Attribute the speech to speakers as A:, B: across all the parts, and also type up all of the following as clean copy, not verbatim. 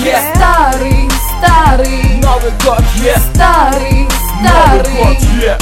A: yeah.
B: Старый, старый
A: Новый год, yeah.
B: Старый,
A: Новый
B: старый
A: год, yeah.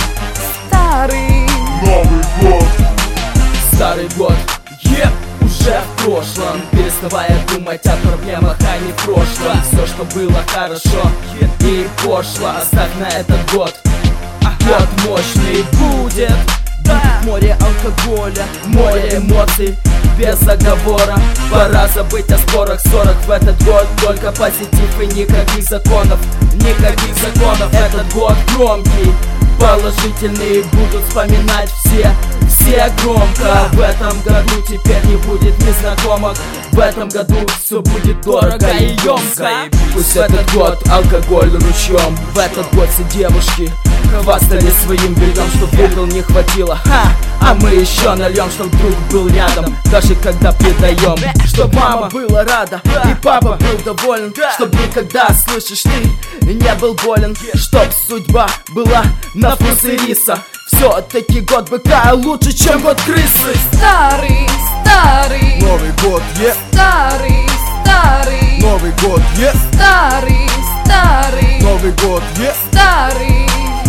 B: Старый
C: Новый год.
A: Старый год, yeah. Уже в прошлом, переставая думать о проблемах, а не в прошлом. Все, что было хорошо и пошло, оставь на этот год. Год мощный будет. Море алкоголя, море эмоций, без заговора. Пора забыть о спорах, ссорах. В этот год только позитив и никаких законов. Никаких законов. Этот год громкий, положительные будут вспоминать все громко. В этом году теперь не будет незнакомок. В этом году все будет дорого и емко. Пусть этот год алкоголь ручьем. В этот год все девушки хвастались своим бельем, чтоб в угол не хватило. А мы еще нальем, чтоб друг был рядом, даже когда предаем. Чтоб мама была рада и папа был доволен. Чтоб никогда, слышишь, ты не был болен. Чтоб судьба была на вкус и риса. Все-таки год быка лучше, чем год крысы.
B: Старый, старый
C: Новый год, yeah.
B: Старый, старый
C: Новый год, yeah.
B: Старый, старый
C: Новый год, yeah.
B: Старый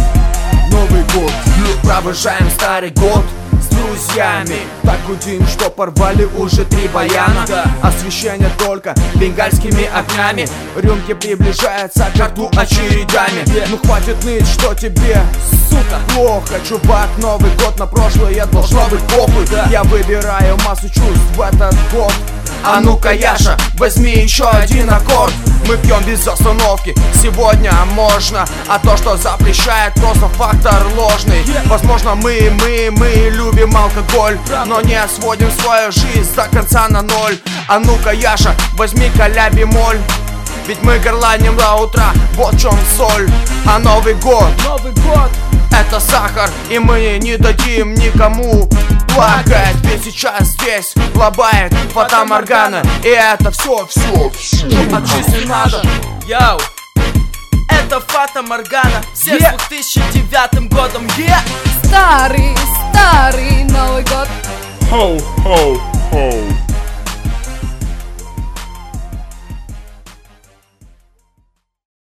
C: Новый год, yeah. Провожаем старый год с друзьями. Так гудим, что порвали уже 3 баяна. Освещение только бенгальскими огнями. Рюмки приближаются к рту очередями. Ну хватит ныть, что тебе, сука, плохо. Чувак, Новый год на прошлое должно быть похуй. Я выбираю массу чувств в этот год. А ну-ка, Яша, возьми еще один аккорд. Мы пьем без остановки, сегодня можно. А то, что запрещает, просто фактор ложный. Возможно, мы любим алкоголь, но не сводим свою жизнь до конца на ноль. А ну-ка, Яша, возьми-ка ля бемоль. Ведь мы горланим до утра, вот в чем соль. А Новый год это сахар, и мы не дадим никому плакать. Ведь сейчас здесь лобает фата-моргана, и это все очистить надо.
A: Йоу, это фата-моргана. Всех с 2009 годом,
B: Старый, старый Новый год
C: Ho, ho, ho.